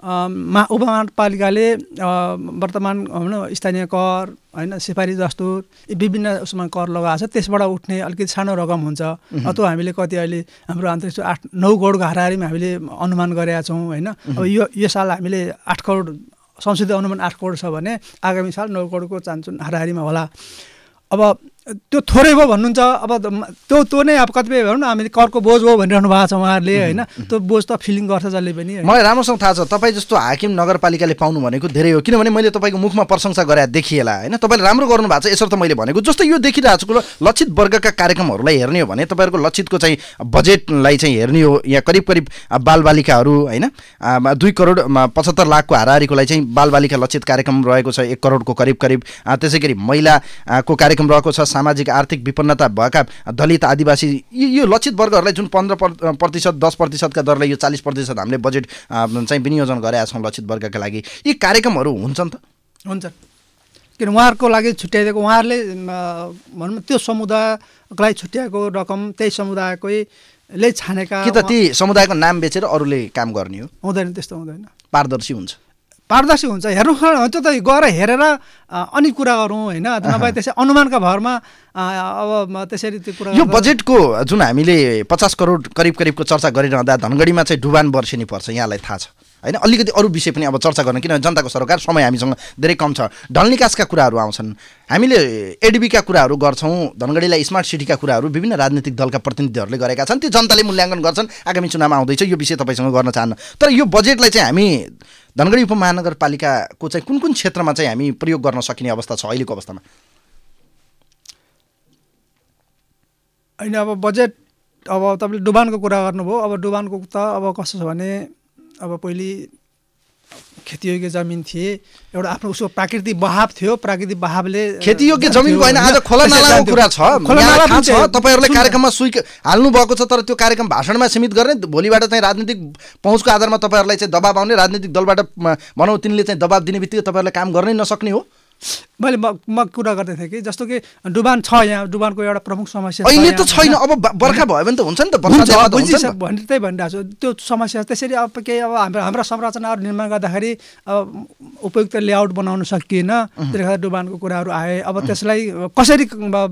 मा उपमहानगरपालिकाले वर्तमान भनौँ स्थानीय कर होइन सिफारिस दस्तुर विभिन्न उसमा कर लगाएको छ त्यसबाट उठ्ने अलिकति सानो रकम हुन्छ अथवा हामीले कति अहिले हाम्रो आन्तरिक आठ नौ करोडको हाराहारीमा हामीले अनुमान गरेका छौँ होइन अब यो यो साल हामीले आठ करोड संसदीय अनुमान आठ करोड छ भने आगामी साल नौ करोडको चान्चुन हाराहारीमा होला। अब त्यो थोरै भयो भन्नुहुन्छ अब त्यो त्यो नै अब कतिपय भनौँ न हामीले करको बोझ हो भनिरहनु भएको छ उहाँहरूले होइन त्यो बोझ त फिलिङ गर्छ जसले पनि। मलाई राम्रोसँग थाहा छ तपाईँ जस्तो हाकिम नगरपालिकाले पाउनु भनेको धेरै हो किनभने मैले तपाईँको मुखमा प्रशंसा गरे देखिएला होइन तपाईँले राम्रो गर्नु भएको छ यसर्थ मैले भनेको जस्तो यो देखिरहेको छु लक्षित वर्गका कार्यक्रमहरूलाई हेर्ने हो भने तपाईँहरूको लक्षितको चाहिँ बजेटलाई चाहिँ हेर्ने हो यहाँ करिब करिब बालबालिकाहरू होइन दुई करोड पचहत्तर लाखको हाराहारीकोलाई चाहिँ बालबालिका लक्षित कार्यक्रम रहेको छ एक करोडको करिब करिब त्यसै गरी महिलाको कार्यक्रम रहेको छ सामाजिक आर्थिक विपन्नता भएका दलित आदिवासी यो लक्षित वर्गहरूलाई जुन पन्ध्र प्रतिशत दस प्रतिशतका दरले यो चालिस प्रतिशत हामीले बजेट चाहिँ विनियोजन गरेका छौँ लक्षित वर्गका लागि यी कार्यक्रमहरू हुन्छन् त? हुन्छ किन उहाँहरूको लागि छुट्याइदिएको उहाँहरूले भनौँ त्यो समुदायको लागि छुट्याएको रकम त्यही समुदायकैले छानेका कि त ती समुदायको नाम बेचेर अरूले काम गर्ने हो? हुँदैन त्यस्तो हुँदैन पारदर्शी हुन्छ पारदर्शी हुन्छ हेर्नु त्यो त गएर हेरेर अनि कुरा गरौँ होइन नभए त्यसै अनुमानका भरमा अब त्यसरी त्यो कुरा यो बजेटको जुन हामीले पचास करोड करिब करिबको चर्चा गरिरहँदा धनगढीमा चाहिँ डुबान वर्षिनी पर्छ यहाँलाई थाहा छ होइन अलिकति अरू विषय पनि अब चर्चा गर्न किनभने जनताको सरकार समय हामीसँग धेरै कम छ ढल निकासका कुराहरू आउँछन् हामीले एडिबीका कुराहरू गर्छौँ धनगढीलाई स्मार्ट सिटीका कुराहरू विभिन्न राजनीतिक दलका प्रतिनिधिहरूले गरेका छन् त्यो जनताले मूल्याङ्कन गर्छन् आगामी चुनावमा आउँदैछ यो विषय तपाईँसँग गर्न चाहन्न तर यो बजेटलाई चाहिँ हामी धनगढी उपमहानगरपालिकाको चाहिँ कुन कुन क्षेत्रमा चाहिँ हामी प्रयोग गर्न सकिने अवस्था छ अहिलेको अवस्थामा? होइन अब बजेट अब तपाईँले डुबानको कुरा गर्नुभयो अब डुबानको त अब कस्तो छ भने अब पहिले खेतीयोग्य जमिन थिए एउटा आफ्नो उसको प्राकृतिक बहाव थियो प्राकृतिक बहावले खेतीयोग्य जमिनको होइन आज खोला नालाको कुरा छ थाहा छ तपाईँहरूले कार्यक्रममा सुइक हाल्नु भएको छ तर त्यो कार्यक्रम भाषणमा सीमित गर्ने भोलिबाट चाहिँ राजनीतिक पहुँचको आधारमा तपाईँहरूलाई चाहिँ दबाब आउने राजनीतिक दलबाट भनौँ तिनले चाहिँ दबाब दिने बित्तिकै तपाईँहरूले काम गर्नै नसक्ने हो। मैले म म कुरा गर्दै थिएँ कि जस्तो कि डुबान छ यहाँ डुबानको एउटा प्रमुख समस्या अहिले त छैन अब बर्खा भयो भने त हुन्छ नि त बुझिसक्यो भने त्यही भनिरहेको छु त्यो समस्या त्यसरी अब केही अब हाम्रो हाम्रा संरचनाहरू निर्माण गर्दाखेरि अब उपयुक्त लेआउट बनाउन सकिएन त्यसले गर्दा डुबानको कुराहरू आए अब त्यसलाई कसरी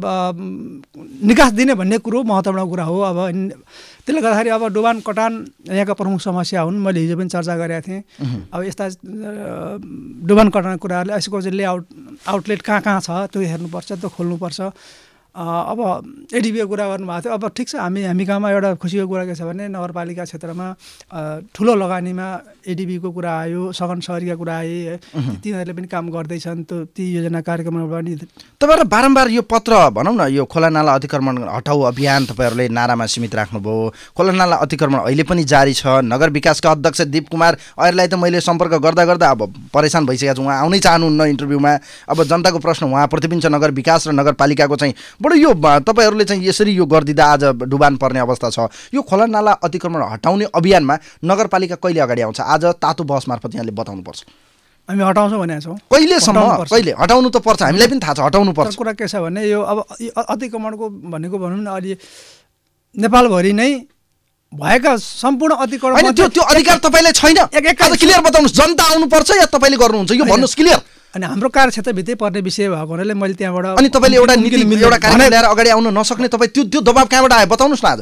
निकास दिने भन्ने कुरो महत्त्वपूर्ण कुरा हो। अब त्यसले गर्दाखेरि अब डुबान कटान यहाँका प्रमुख समस्या हुन् मैले हिजो पनि चर्चा गरेका थिएँ। अब यस्ता डुबान कटानको कुराहरूले यसको चाहिँ लेआउट आउटलेट कहाँ कहाँ छ त्यो हेर्नुपर्छ त्यो खोल्नुपर्छ। अब एडिबीको कुरा गर्नुभएको थियो अब ठिक छ हामी हामी कहाँमा एउटा खुसीको कुरा के छ भने नगरपालिका क्षेत्रमा ठुलो लगानीमा एडिबीको कुरा आयो सघन सहरीका कुरा आए है तिनीहरूले पनि काम गर्दैछन् त्यो ती योजना कार्यक्रममा पनि तपाईँहरू बारम्बार यो पत्र भनौँ न यो खोला नाला अतिक्रमण हटाऊ अभियान तपाईँहरूले नारामा सीमित राख्नुभयो खोला नाला अतिक्रमण अहिले पनि जारी छ। नगर विकासका अध्यक्ष दिप कुमार ऐरलाई त मैले सम्पर्क गर्दा गर्दा अब परेशान भइसकेको छु उहाँ आउनै चाहनुहुन्न इन्टरभ्यूमा। अब जनताको प्रश्न उहाँप्रति पनि छ नगर विकास र नगरपालिकाको चाहिँ बडो यो तपाईँहरूले चाहिँ यसरी यो गरिदिँदा आज डुबान पर्ने अवस्था छ। यो खोला नाला अतिक्रमण हटाउने अभियानमा नगरपालिका कहिले अगाडि आउँछ आज तातो बहस मार्फत यहाँले बताउनुपर्छ। हामी हटाउँछौँ भनेको छौँ कहिलेसम्म कहिले हटाउनु त पर्छ हामीलाई पनि थाहा छ हटाउनु पर्छ। कुरा के छ भने यो अब अतिक्रमणको भनेको भनौँ न अहिले नेपालभरि नै भएका सम्पूर्ण अतिक्रमण त्यो त्यो अधिकार तपाईँलाई छैन क्लियर बताउनुहोस् जनता आउनुपर्छ या तपाईँले गर्नुहुन्छ यो भन्नुहोस् क्लियर। अनि हाम्रो कार्यक्षेत्रभित्रै पर्ने विषय भएको हुनाले मैले त्यहाँबाट अनि तपाईँले एउटा नीति एउटा कार्यक्रम ल्याएर अगाडि आउन नसक्ने तपाईँ त्यो त्यो दबाब कहाँबाट आयो बताउनुहोस् न आज।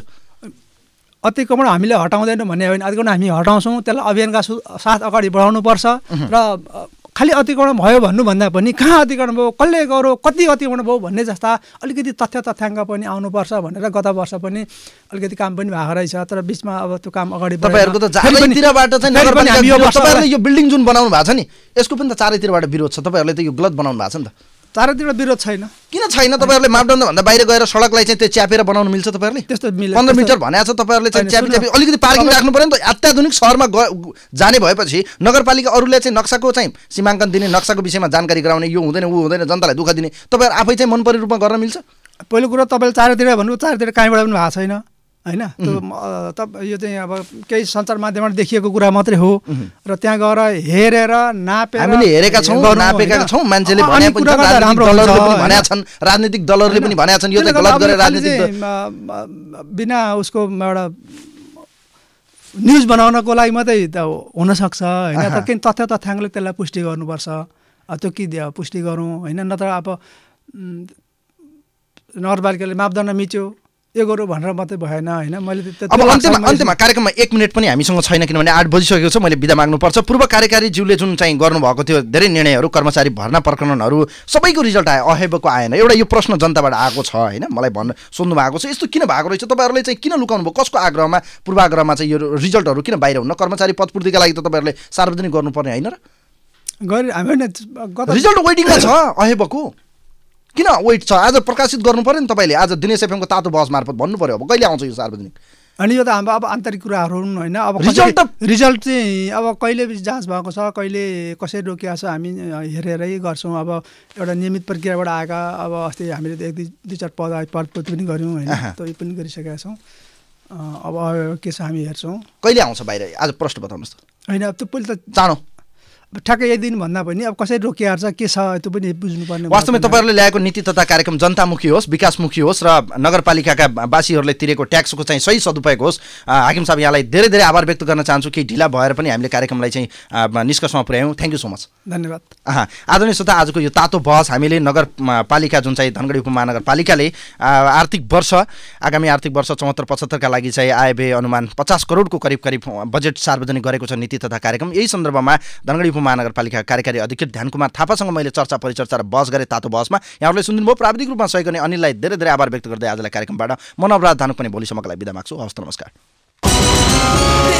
अतिक्रमण हामीले हटाउँदैनौँ भन्ने होइन अतिक्रमण हामी हटाउँछौँ त्यसलाई अभियानका साथ अगाडि बढाउनुपर्छ र खालि अतिक्रमण भयो भन्नुभन्दा पनि कहाँ अतिक्रमण भयो कसले गर्यो कति अतिक्रमण भयो भन्ने जस्ता अलिकति तथ्य तथ्याङ्क पनि आउनुपर्छ भनेर गत वर्ष पनि अलिकति काम पनि भएको रहेछ तर बिचमा अब त्यो काम अगाडि तपाईँहरूको त चारैतिरबाट चाहिँ तपाईँहरूले यो बिल्डिङ जुन बनाउनु भएको छ नि यसको पनि त चारैतिरबाट विरोध छ तपाईँहरूले त यो गलत बनाउनु भएको छ नि त। चारैतिर विरोध छैन किन छैन तपाईँहरूले मापदण्डभन्दा बाहिर गएर सडकलाई चाहिँ त्यो च्यापेर बनाउनु मिल्छ तपाईँहरूले त्यस्तो पन्ध्र मिटर भनेको छ तपाईँहरूले चाहिँ च्यापी च्यापी अलिकति पार्किङ राख्नु पऱ्यो नि त। अत्याधुनिक सहरमा जाने भएपछि नगरपालिका अरूले चाहिँ नक्साको चाहिँ सीमाङ्कन दिने नक्साको विषयमा जानकारी गराउने यो हुँदैन ऊ हुँदैन जनतालाई दुःख दिने तपाईँहरू आफै चाहिँ मनपरी रूपमा गर्न मिल्छ। पहिलो कुरो तपाईँले चारैतिर भन्नु चारैतिर कहीँबाट पनि भएको छैन होइन त्यो त यो चाहिँ अब केही सञ्चार माध्यमबाट देखिएको कुरा मात्रै हो र त्यहाँ गएर हेरेर नापेर हामीले हेरेका छौँ नापेका छौँ मान्छेले भने पनि भनेका छन् राजनीतिक दलहरूले पनि भनेका छन् यो चाहिँ गलत गरेर राजनीतिक बिना उसको एउटा न्युज बनाउनको लागि मात्रै त हुनसक्छ होइन, तर केही तथ्य तथ्याङ्कले त्यसलाई पुष्टि गर्नुपर्छ। त्यो के पुष्टि गरौँ होइन, नत्र अब नगरपालिकाले मापदण्ड मिच्यो यो गरौँ भनेर मात्रै भएन होइन। मैले अब अन्त्यमा अन्त्यमा कार्यक्रममा एक मिनट पनि हामीसँग छैन, किनभने आठ बजिसकेको छ, मैले बिदा माग्नुपर्छ। पूर्व कार्यकारी ज्यूले जुन चाहिँ गर्नुभएको थियो धेरै निर्णयहरू, कर्मचारी भर्ना प्रकरणहरू सबैको रिजल्ट आयो, अहेबको आएन। एउटा यो प्रश्न जनताबाट आएको छ होइन, मलाई भन्न सोध्नु भएको छ यस्तो किन भएको रहेछ, तपाईँहरूले चाहिँ किन लुकाउनु भयो, कसको आग्रहमा पूर्वाग्रहमा चाहिँ यो रिजल्टहरू किन बाहिर हुन्न? कर्मचारी पदपूर्तिका लागि त तपाईँहरूले सार्वजनिक गर्नुपर्ने होइन र? गरे हामी रिजल्ट वेटिङमा छ अहेबको, किन वेट छ? आज प्रकाशित गर्नु पर्यो नि तपाईँले, आज दिनेश एफएमको तातो बहस मार्फत भन्नु पर्यो। अब कहिले आउँछ यो सार्वजनिक? अनि यो त हाम्रो अब आन्तरिक कुराहरू हुन् होइन। अब रिजल्ट त रिजल्ट चाहिँ अब कहिले जाँच भएको छ, कहिले कसरी रोकिएको छ हामी हेरेरै गर्छौँ। अब एउटा नियमित प्रक्रियाबाट आएका अब अस्ति हामीले एक दुई दुई चार पद पदपूर्ति पनि गऱ्यौँ होइन, त्यो पनि गरिसकेका छौँ। अब के छ हामी हेर्छौँ। कहिले आउँछ बाहिर? आज प्रश्न बताउनुहोस् त। होइन त्यो पहिले त चाँडो ठ्याक्कै एक दिन भन्दा पनि अब कसरी रोकिएको छ के छ त्यो पनि बुझ्नुपर्ने। वास्तवमा तपाईँहरूले ल्याएको नीति तथा कार्यक्रम जनतामुखी होस्, विकासमुखी होस् र नगरपालिकाका वासीहरूले तिरेको ट्याक्सको चाहिँ सही सदुपयोग होस्। हाकिम साहब यहाँलाई धेरै धेरै आभार व्यक्त गर्न चाहन्छु, केही ढिला भएर पनि हामीले कार्यक्रमलाई चाहिँ निष्कर्षमा पुर्यायौँ। थ्याङ्क यू सो मच, धन्यवाद। आदरणीय श्रोता, आजको यो तातो बहस हामीले नगरपालिका जुन चाहिँ धनगढी उपमहानगरपालिकाले आर्थिक वर्ष आगामी आर्थिक वर्ष चौहत्तर पचहत्तरका लागि चाहिँ आय व्यय अनुमान पचास करोडको करिब करिब बजेट सार्वजनिक गरेको छ नीति तथा कार्यक्रम। यही सन्दर्भमा धनगढी उपमहानगरपालिका कार्यकारी अधिकृत ध्यानकुमार थापासँग मैले चर्चा परिचर्चा र बहस गरेँ तातो बहसमा। यहाँहरूले सुनिदिनु भयो। प्राविधिक रूपमा सहयोग गर्ने अनिललाई धेरै धेरै आभार व्यक्त गर्दै आजलाई कार्यक्रमबाट म नवराज धानुक पनि भोलिसम्मको लागि बिदा माग्छु। हवस् त, नमस्कार।